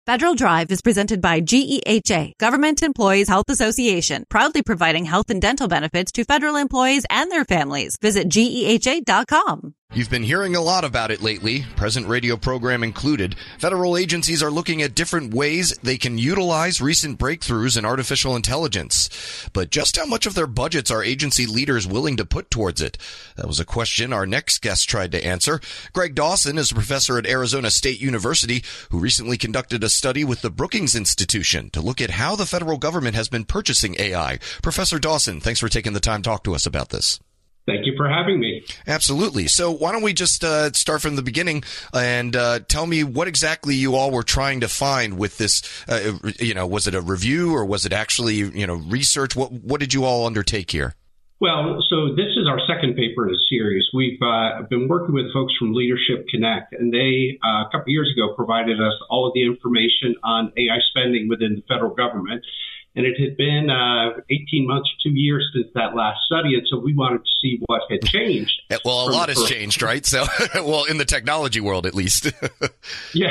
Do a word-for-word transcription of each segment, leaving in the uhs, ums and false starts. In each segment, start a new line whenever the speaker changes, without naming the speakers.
Federal Drive is presented by G E H A, Government Employees Health Association, proudly providing health and dental benefits to federal employees and their families. Visit G E H A dot com.
You've been hearing a lot about it lately, present radio program included. Federal agencies are looking at different ways they can utilize recent breakthroughs in artificial intelligence. But just how much of their budgets are agency leaders willing to put towards it? That was a question our next guest tried to answer. Greg Dawson is a professor at Arizona State University who recently conducted a study with the Brookings Institution to look at how the federal government has been purchasing A I. Professor Dawson, thanks for taking the time to talk to us about this.
Thank you for having me.
Absolutely. So why don't we just uh, start from the beginning and uh, tell me what exactly you all were trying to find with this, uh, you know, was it a review or was it actually, you know, research? What what did you all undertake here?
Well, so this is our second paper in the series. We've uh, been working with folks from Leadership Connect, and they, uh, a couple of years ago, provided us all of the information on A I spending within the federal government. And it had been uh, eighteen months, two years since that last study, and so we wanted to see what had changed.
Well, a lot has changed, right? So, well, in the technology world, at least.
yeah,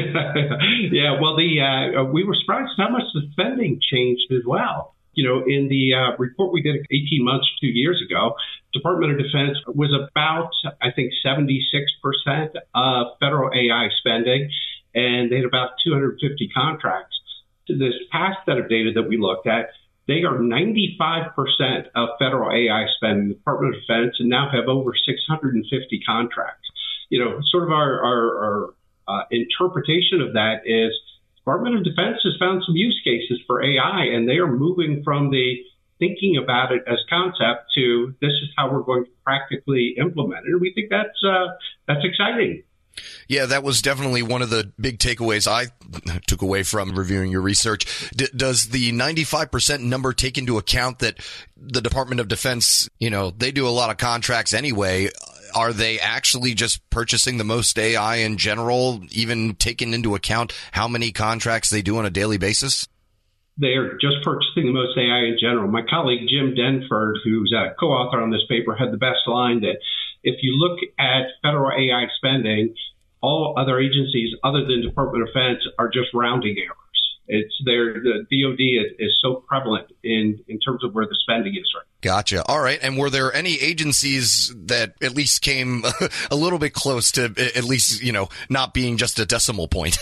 yeah. Well, the uh, we were surprised how much the spending changed as well. You know, in the uh, report we did eighteen months, two years ago, Department of Defense was about, I think, seventy-six percent of federal A I spending, and they had about two hundred fifty contracts. This past set of data that we looked at, they are ninety-five percent of federal A I spend in the Department of Defense and now have over six hundred fifty contracts. You know, sort of our, our, our uh, interpretation of that is Department of Defense has found some use cases for A I, and they are moving from the thinking about it as concept to this is how we're going to practically implement it. And we think that's uh, that's exciting.
Yeah, that was definitely one of the big takeaways I took away from reviewing your research. D- does the ninety-five percent number take into account that the Department of Defense, you know, they do a lot of contracts anyway? Are they actually just purchasing the most A I in general, even taking into account how many contracts they do on a daily basis?
They are just purchasing the most A I in general. My colleague Jim Denford, who's a co-author on this paper, had the best line that if you look at federal A I spending, all other agencies other than Department of Defense are just rounding errors. It's there. The D O D is, is so prevalent in, in terms of where the spending is right.
Gotcha. All right. And were there any agencies that at least came a little bit close to at least, you know, not being just a decimal point?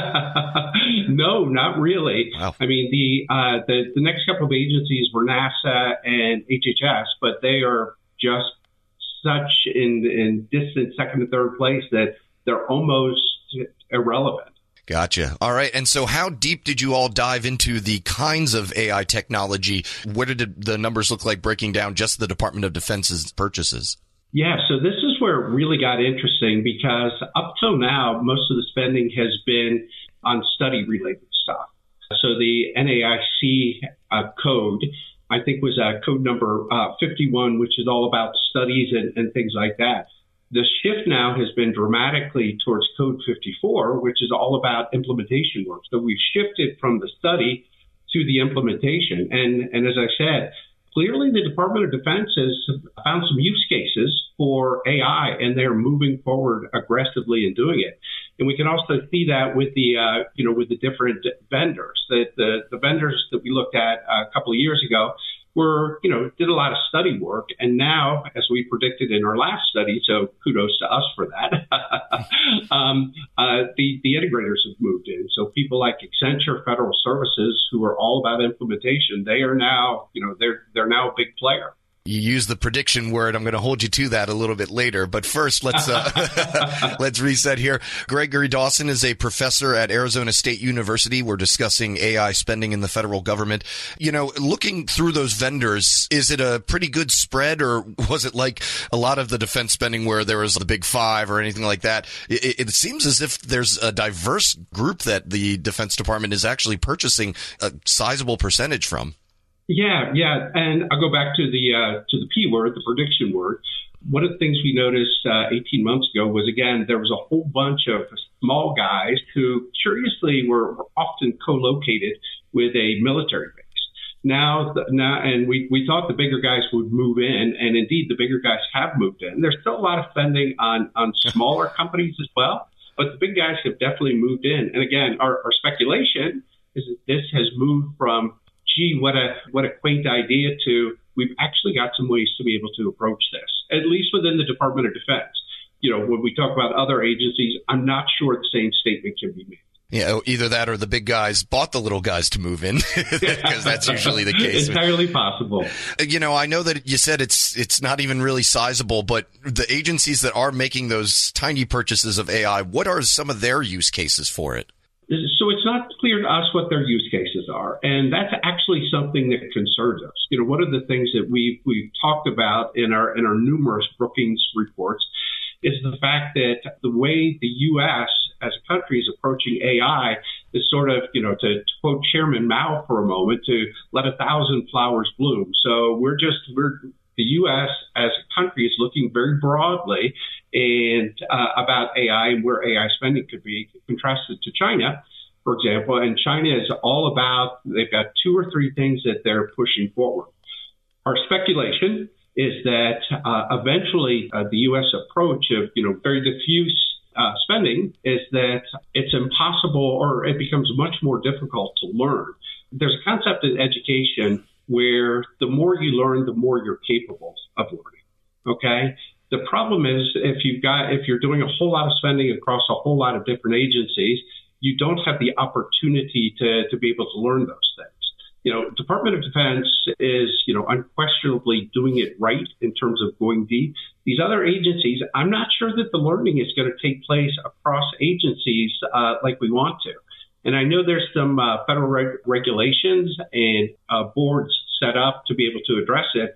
No, not really.
Wow.
I mean, the, uh, the the next couple of agencies were NASA and H H S, but they are just such in in distant second and third place that they're almost irrelevant.
Gotcha. All right. And so how deep did you all dive into the kinds of A I technology? What did the numbers look like breaking down just the Department of Defense's purchases?
Yeah, so this is where it really got interesting because up till now, most of the spending has been on study-related stuff. So the N A I C uh, code, I think, was uh, code number uh, fifty-one, which is all about studies and, and things like that. The shift now has been dramatically towards Code fifty-four, which is all about implementation work. So we've shifted from the study to the implementation. And, and as I said, clearly the Department of Defense has found some use cases for A I, and they're moving forward aggressively in doing it. And we can also see that with the, uh, you know, with the different vendors. That the, the vendors that we looked at a couple of years ago were, you know, did a lot of study work. And now, as we predicted in our last study, so kudos to us for that, um, uh, the, the integrators have moved in. So people like Accenture Federal Services, who are all about implementation, they are now, you know, they're they're now a big player.
You use the prediction word. I'm going to hold you to that a little bit later. But first, let's uh, let's reset here. Gregory Dawson is a professor at Arizona State University. We're discussing A I spending in the federal government. You know, looking through those vendors, is it a pretty good spread, or was it like a lot of the defense spending where there was the big five or anything like that? It, it seems as if there's a diverse group that the Defense Department is actually purchasing a sizable percentage from.
Yeah, yeah, and I'll go back to the uh, to the P word, the prediction word. One of the things we noticed uh, eighteen months ago was, again, there was a whole bunch of small guys who, curiously, were, were often co-located with a military base. Now, now, and we, we thought the bigger guys would move in, and indeed, the bigger guys have moved in. There's still a lot of spending on on smaller companies as well. But the big guys have definitely moved in. And again, our, our speculation is that this has moved from, gee, what a what a quaint idea, to we've actually got some ways to be able to approach this, at least within the Department of Defense. You know, when we talk about other agencies, I'm not sure the same statement can be made.
Yeah, either that or the big guys bought the little guys to move in, because that's usually the case.
Entirely possible.
You know, I know that you said it's it's not even really sizable, but the agencies that are making those tiny purchases of A I, what are some of their use cases for it?
So it's not clear to us what their use cases are, and that's actually something that concerns us. You know, one of the things that we we've talked about in our in our numerous Brookings reports is the fact that the way the U S as a country is approaching A I is sort of, you know, to, to quote Chairman Mao for a moment, to let a thousand flowers bloom. So we're just, we're, the U S as a country is looking very broadly and uh, about A I and where A I spending could be, contrasted to China, for example. And China is all about, they've got two or three things that they're pushing forward. Our speculation is that uh, eventually uh, the U S approach of, you know, very diffuse uh, spending is that it's impossible, or it becomes much more difficult to learn. There's a concept in education where the more you learn, the more you're capable of learning. Okay. The problem is if you've got, if you're doing a whole lot of spending across a whole lot of different agencies, you don't have the opportunity to, to be able to learn those things. You know, Department of Defense is, you know, unquestionably doing it right in terms of going deep. These other agencies, I'm not sure that the learning is going to take place across agencies uh, like we want to. And I know there's some uh, federal reg- regulations and uh, boards set up to be able to address it.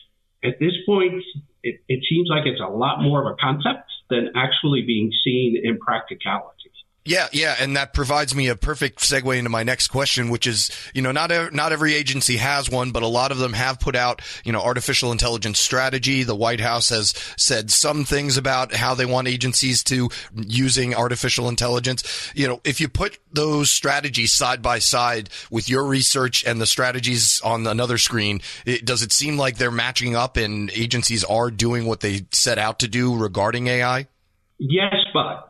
At this point, it, it seems like it's a lot more of a concept than actually being seen in practicality.
Yeah, yeah, and that provides me a perfect segue into my next question, which is, you know, not a, not every agency has one, but a lot of them have put out, you know, artificial intelligence strategy. The White House has said some things about how they want agencies to using artificial intelligence. You know, if you put those strategies side by side with your research and the strategies on another screen, it, does it seem like they're matching up and agencies are doing what they set out to do regarding A I?
Yes, but.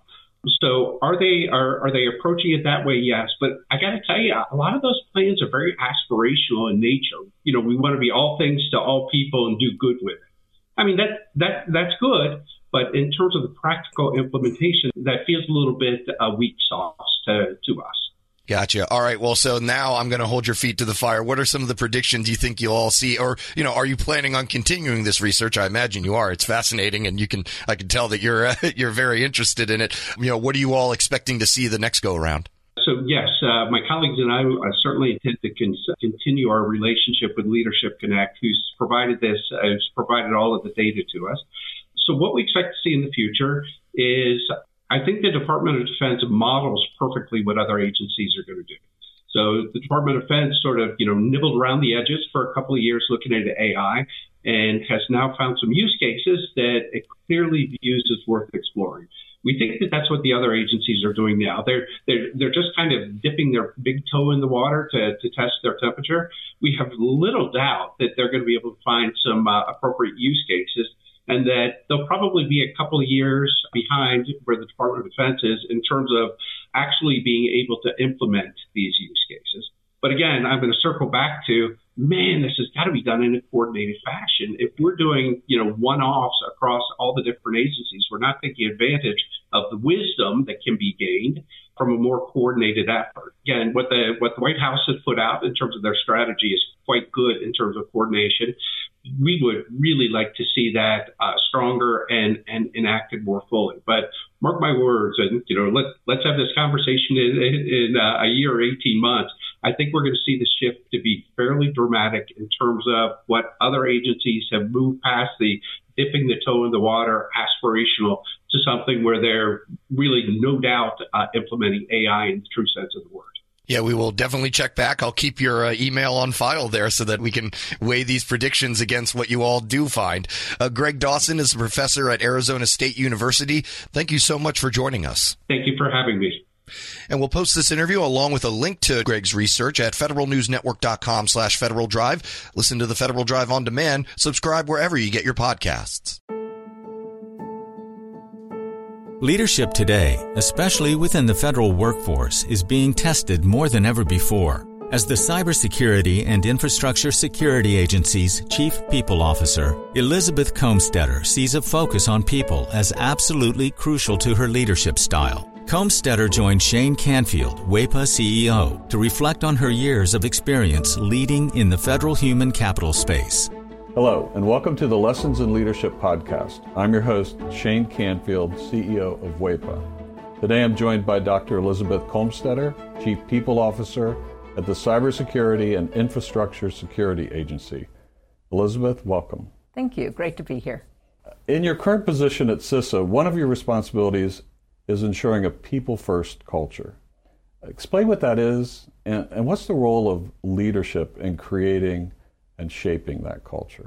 So are they are, are they approaching it that way? Yes. But I got to tell you, a lot of those plans are very aspirational in nature. You know, we want to be all things to all people and do good with it. I mean, that that that's good. But in terms of the practical implementation, that feels a little bit uh, weak sauce to, to us.
Gotcha. All right. Well, so now I'm going to hold your feet to the fire. What are some of the predictions you think you'll all see? Or, you know, are you planning on continuing this research? I imagine you are. It's fascinating, and you can, I can tell that you're, uh, you're very interested in it. You know, what are you all expecting to see the next go around?
So, yes, uh, my colleagues and I uh, certainly intend to con- continue our relationship with Leadership Connect, who's provided this, uh, has provided all of the data to us. So what we expect to see in the future is, I think the Department of Defense models perfectly what other agencies are going to do. So the Department of Defense sort of, you know, nibbled around the edges for a couple of years looking at A I and has now found some use cases that it clearly views as worth exploring. We think that that's what the other agencies are doing now. They're they're they're just kind of dipping their big toe in the water to, to test their temperature. We have little doubt that they're going to be able to find some uh, appropriate use cases, and that they'll probably be a couple of years behind where the Department of Defense is in terms of actually being able to implement these use cases. But again, I'm going to circle back to, man, this has got to be done in a coordinated fashion. If we're doing, you know, one-offs across all the different agencies, we're not taking advantage of the wisdom that can be gained from a more coordinated effort. Again, what the what the White House has put out in terms of their strategy is quite good in terms of coordination. We would really like to see that uh, stronger and, and enacted more fully. But mark my words, and you know, let let's have this conversation in, in, in uh, a year or eighteen months. I think we're going to see the shift to be fairly dramatic in terms of what other agencies have moved past the dipping the toe in the water, aspirational, to something where they're really no doubt uh, implementing A I in the true sense of the word.
Yeah, we will definitely check back. I'll keep your uh, email on file there so that we can weigh these predictions against what you all do find. Uh, Greg Dawson is a professor at Arizona State University. Thank you so much for joining us.
Thank you for having me.
And we'll post this interview along with a link to Greg's research at federalnewsnetwork.com slash Federal Drive. Listen to the Federal Drive on demand. Subscribe wherever you get your podcasts.
Leadership today, especially within the federal workforce, is being tested more than ever before. As the Cybersecurity and Infrastructure Security Agency's Chief People Officer, Elizabeth Comstetter sees a focus on people as absolutely crucial to her leadership style. Comstetter joined Shane Canfield, WEPA C E O, to reflect on her years of experience leading in the federal human capital space.
Hello, and welcome to the Lessons in Leadership podcast. I'm your host, Shane Canfield, C E O of WEPA. Today I'm joined by Doctor Elizabeth Comstetter, Chief People Officer at the Cybersecurity and Infrastructure Security Agency. Elizabeth, welcome.
Thank you. Great to be here.
In your current position at CISA, one of your responsibilities is ensuring a people-first culture. Explain what that is, and, and what's the role of leadership in creating and shaping that culture?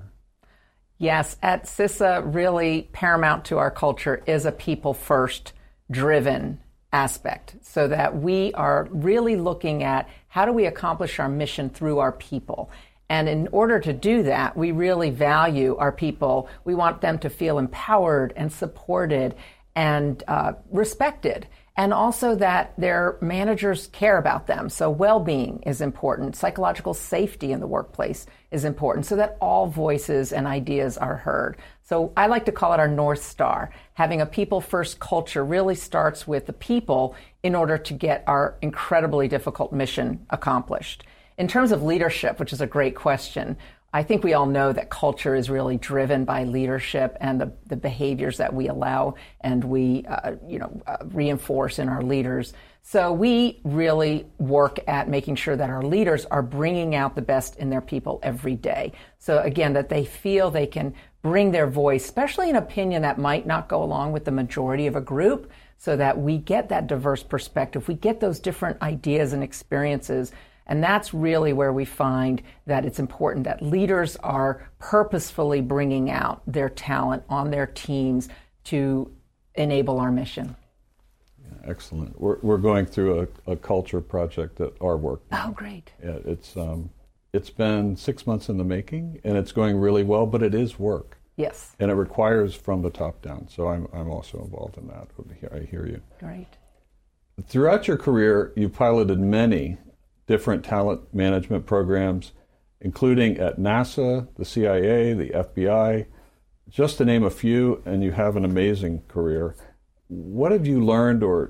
Yes, at CISA, really paramount to our culture is a people-first driven aspect, so that we are really looking at how do we accomplish our mission through our people. And in order to do that, we really value our people. We want them to feel empowered and supported and uh, respected, and also that their managers care about them. So well-being is important. Psychological safety in the workplace is important, so that all voices and ideas are heard. So I like to call it our North Star. Having a people-first culture really starts with the people in order to get our incredibly difficult mission accomplished. In terms of leadership, which is a great question, I think we all know that culture is really driven by leadership and the, the behaviors that we allow and we, uh, you know, uh, reinforce in our leaders. So we really work at making sure that our leaders are bringing out the best in their people every day. So again, that they feel they can bring their voice, especially an opinion that might not go along with the majority of a group, so that we get that diverse perspective, we get those different ideas and experiences. And that's really where we find that it's important that leaders are purposefully bringing out their talent on their teams to enable our mission.
Yeah, excellent. We're we're going through a, a culture project at our work.
Oh, great.
Yeah, it's um, it's been six months in the making, and it's going really well, but it is work.
Yes.
And it requires from the top down. So I'm I'm also involved in that. I hear you.
Great.
Throughout your career, you piloted many different talent management programs, including at NASA, the C I A, the F B I, just to name a few, and you have an amazing career. What have you learned, or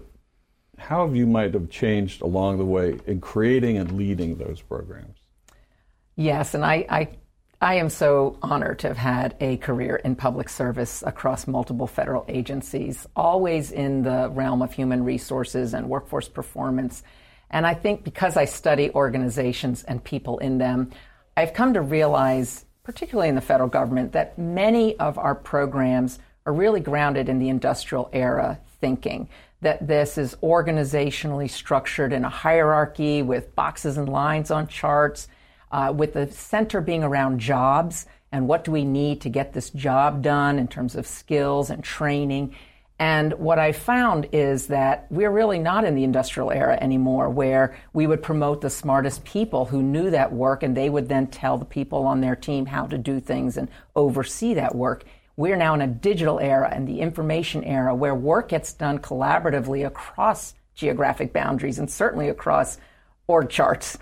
how have you might have changed along the way in creating and leading those programs?
Yes, and I, I, I am so honored to have had a career in public service across multiple federal agencies, always in the realm of human resources and workforce performance. And I think because I study organizations and people in them, I've come to realize, particularly in the federal government, that many of our programs are really grounded in the industrial era thinking, that this is organizationally structured in a hierarchy with boxes and lines on charts, uh, with the center being around jobs and what do we need to get this job done in terms of skills and training. And what I found is that we're really not in the industrial era anymore, where we would promote the smartest people who knew that work, and they would then tell the people on their team how to do things and oversee that work. We're now in a digital era and the information era, where work gets done collaboratively across geographic boundaries and certainly across org charts.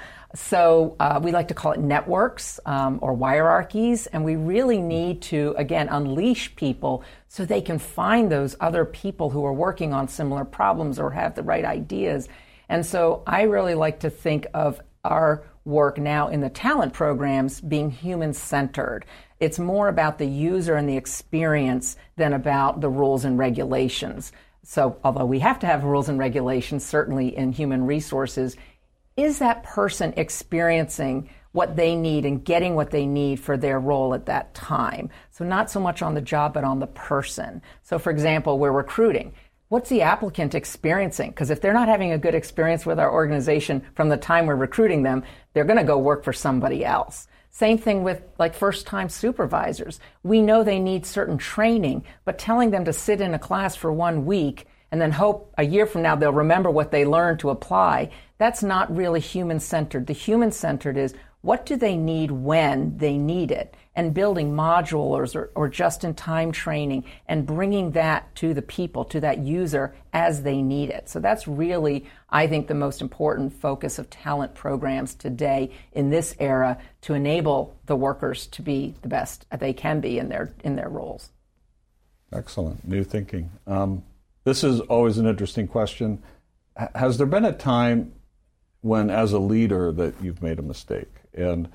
So uh, we like to call it networks um, or hierarchies, and we really need to, again, unleash people so they can find those other people who are working on similar problems or have the right ideas. And so I really like to think of our work now in the talent programs being human-centered. It's more about the user and the experience than about the rules and regulations. So although we have to have rules and regulations, certainly in human resources, is that person experiencing what they need and getting what they need for their role at that time? So not so much on the job, but on the person. So for example, we're recruiting. What's the applicant experiencing? Because if they're not having a good experience with our organization from the time we're recruiting them, they're going to go work for somebody else. Same thing with like first-time supervisors. We know they need certain training, but telling them to sit in a class for one week and then hope a year from now they'll remember what they learned to apply, that's not really human-centered. The human-centered is, What do they need when they need it? And building modulars or, or just-in-time training and bringing that to the people, to that user as they need it. So that's really, I think, the most important focus of talent programs today in this era to enable the workers to be the best they can be in their in their roles.
Excellent. New thinking. Um, this is always an interesting question. H- has there been a time when, as a leader, that you've made a mistake? And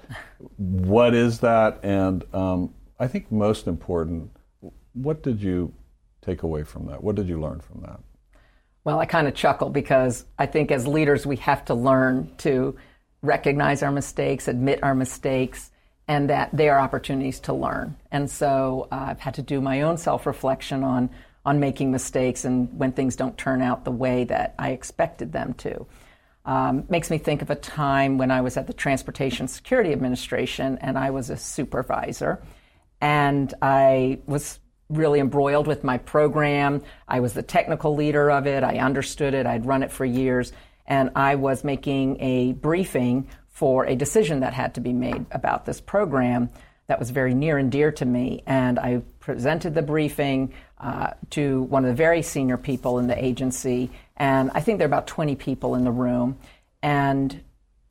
what is that? And um, I think most important, what did you take away from that? What did you learn from that?
Well, I kind of chuckle because I think as leaders we have to learn to recognize our mistakes, admit our mistakes, and that they are opportunities to learn. And so uh, I've had to do my own self-reflection on, on making mistakes and when things don't turn out the way that I expected them to. Um, makes me think of a time when I was at the Transportation Security Administration and I was a supervisor, and I was really embroiled with my program. I was the technical leader of it. I understood it. I'd run it for years, and I was making a briefing for a decision that had to be made about this program that was very near and dear to me. And I presented the briefing uh, to one of the very senior people in the agency, and I think there are about twenty people in the room. And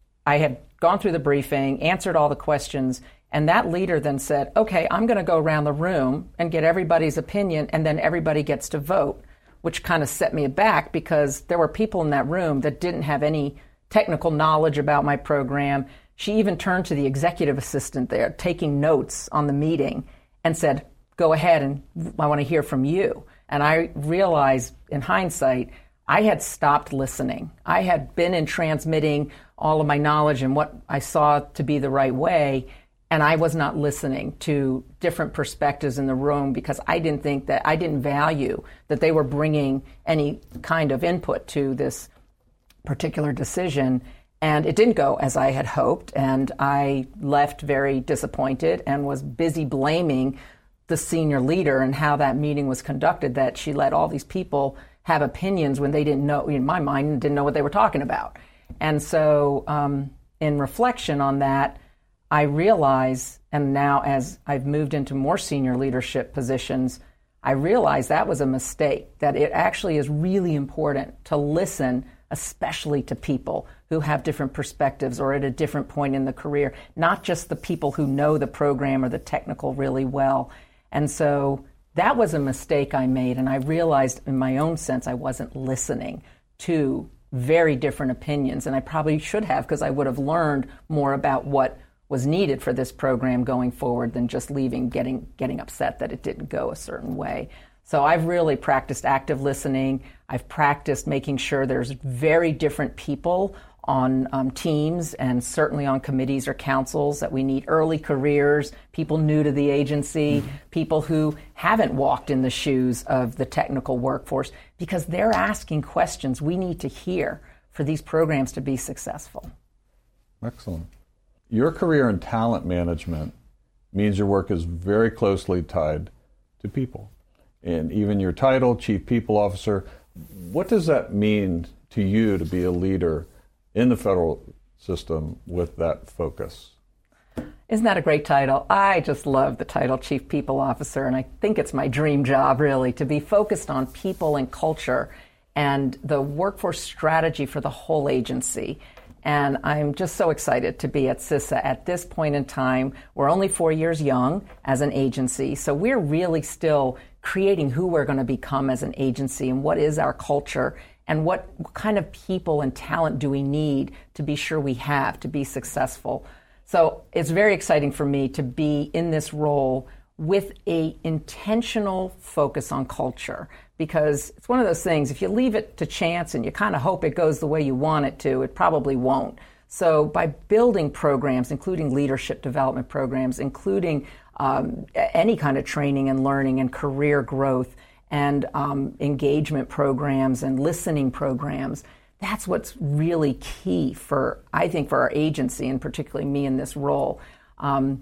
I had gone through the briefing, answered all the questions, and that leader then said, okay, I'm going to go around the room and get everybody's opinion, and then everybody gets to vote, which kind of set me aback because there were people in that room that didn't have any technical knowledge about my program. She even turned to the executive assistant there, taking notes on the meeting, and said, go ahead, and I want to hear from you. And I realized, in hindsight, I had stopped listening. I had been in transmitting all of my knowledge and what I saw to be the right way, and I was not listening to different perspectives in the room because I didn't think that, I didn't value that they were bringing any kind of input to this particular decision. And it didn't go as I had hoped, and I left very disappointed and was busy blaming the senior leader and how that meeting was conducted, that she let all these people have opinions when they didn't know, in my mind, didn't know what they were talking about. And so um, in reflection on that, I realize, and now as I've moved into more senior leadership positions, I realize that was a mistake, that it actually is really important to listen, especially to people who have different perspectives or at a different point in the career, not just the people who know the program or the technical really well. And so that was a mistake I made, and I realized in my own sense I wasn't listening to very different opinions, and I probably should have, because I would have learned more about what was needed for this program going forward than just leaving getting getting upset that it didn't go a certain way. So I've really practiced active listening. I've practiced making sure there's very different people on um, teams and certainly on committees or councils, that we need early careers, people new to the agency, mm-hmm. people who haven't walked in the shoes of the technical workforce, because they're asking questions we need to hear for these programs to be successful.
Excellent. Your career in talent management means your work is very closely tied to people. And even your title, Chief People Officer, what does that mean to you to be a leader in the federal system with that focus?
Isn't that a great title? I just love the title Chief People Officer, and I think it's my dream job, really, to be focused on people and culture and the workforce strategy for the whole agency. And I'm just so excited to be at CISA at this point in time. We're only four years young as an agency, so we're really still creating who we're going to become as an agency and what is our culture and what kind of people and talent do we need to be sure we have to be successful. So it's very exciting for me to be in this role with a intentional focus on culture, because it's one of those things, if you leave it to chance and you kind of hope it goes the way you want it to, it probably won't. So by building programs, including leadership development programs, including um, any kind of training and learning and career growth and um, engagement programs and listening programs, that's what's really key for, I think, for our agency, and particularly me in this role. Um,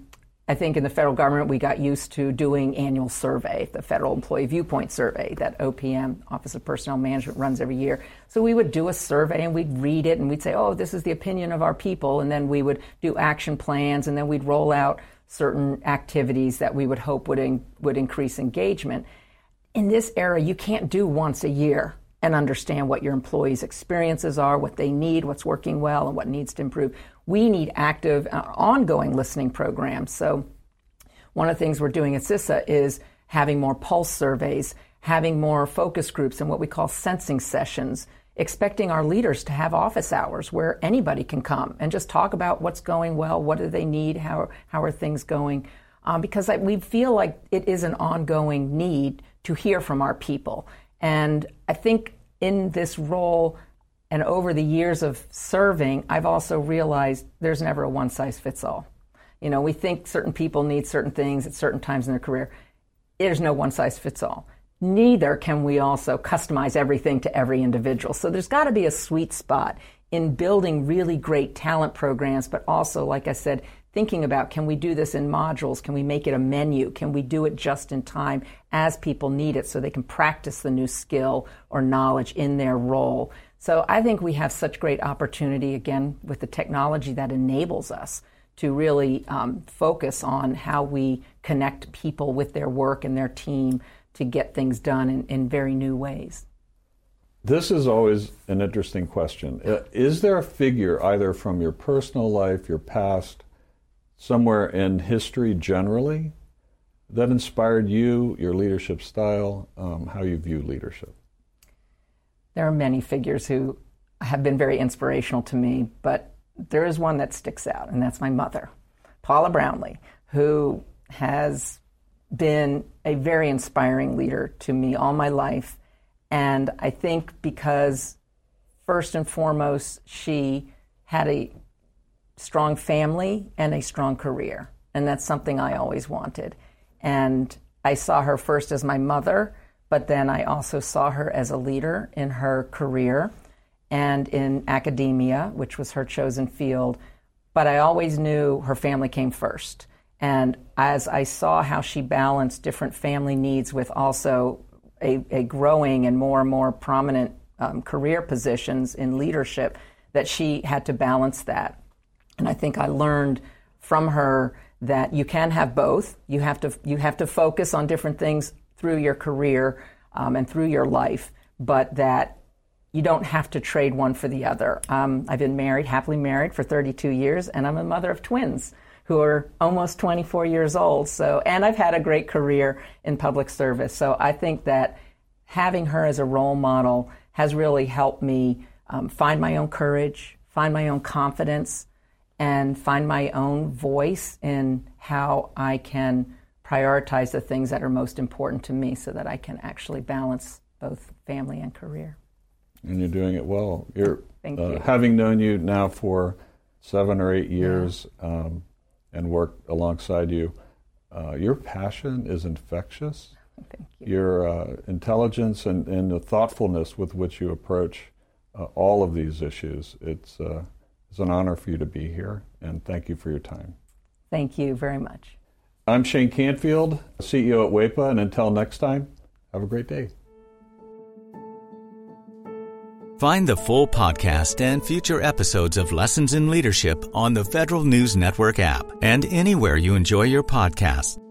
I think in the federal government, we got used to doing annual survey, the Federal Employee Viewpoint Survey that O P M, Office of Personnel Management, runs every year. So we would do a survey and we'd read it and we'd say, oh, this is the opinion of our people. And then we would do action plans and then we'd roll out certain activities that we would hope would, in, would increase engagement. In this era, you can't do once a year and understand what your employees' experiences are, what they need, what's working well, and what needs to improve. We need active, uh, ongoing listening programs. So one of the things we're doing at CISA is having more pulse surveys, having more focus groups and what we call sensing sessions, expecting our leaders to have office hours where anybody can come and just talk about what's going well, what do they need, how, how are things going, um, because I, we feel like it is an ongoing need to hear from our people. And I think in this role and over the years of serving, I've also realized there's never a one-size-fits-all. You know, we think certain people need certain things at certain times in their career. There's no one-size-fits-all. Neither can we also customize everything to every individual. So there's got to be a sweet spot in building really great talent programs, but also, like I said, thinking about, can we do this in modules? Can we make it a menu? Can we do it just in time as people need it so they can practice the new skill or knowledge in their role? So I think we have such great opportunity, again, with the technology that enables us to really um, focus on how we connect people with their work and their team to get things done in, in very new ways.
This is always an interesting question. Is there a figure, either from your personal life, your past, somewhere in history generally, that inspired you, your leadership style, um, how you view leadership?
There are many figures who have been very inspirational to me, but there is one that sticks out, and that's my mother, Paula Brownlee, who has been a very inspiring leader to me all my life. And I think because, first and foremost, she had a strong family and a strong career. And that's something I always wanted. And I saw her first as my mother, but then I also saw her as a leader in her career and in academia, which was her chosen field. But I always knew her family came first. And as I saw how she balanced different family needs with also a, a growing and more and more prominent um, career positions in leadership, that she had to balance that. And I think I learned from her that you can have both. You have to you have to focus on different things through your career um, and through your life, but that you don't have to trade one for the other. Um, I've been married, happily married for thirty-two years, and I'm a mother of twins who are almost twenty-four years old. So, and I've had a great career in public service. So I think that having her as a role model has really helped me um, find my own courage, find my own confidence, and find my own voice in how I can prioritize the things that are most important to me so that I can actually balance both family and career.
And you're doing it well. You're
Thank
uh,
you.
Having known you now for seven or eight years yeah. um, and worked alongside you, uh, your passion is infectious.
Thank you.
Your uh, intelligence and, and the thoughtfulness with which you approach uh, all of these issues, it's uh, it's an honor for you to be here, and thank you for your time.
Thank you very much.
I'm Shane Canfield, C E O at W E P A, and until next time, have a great day.
Find the full podcast and future episodes of Lessons in Leadership on the Federal News Network app and anywhere you enjoy your podcasts.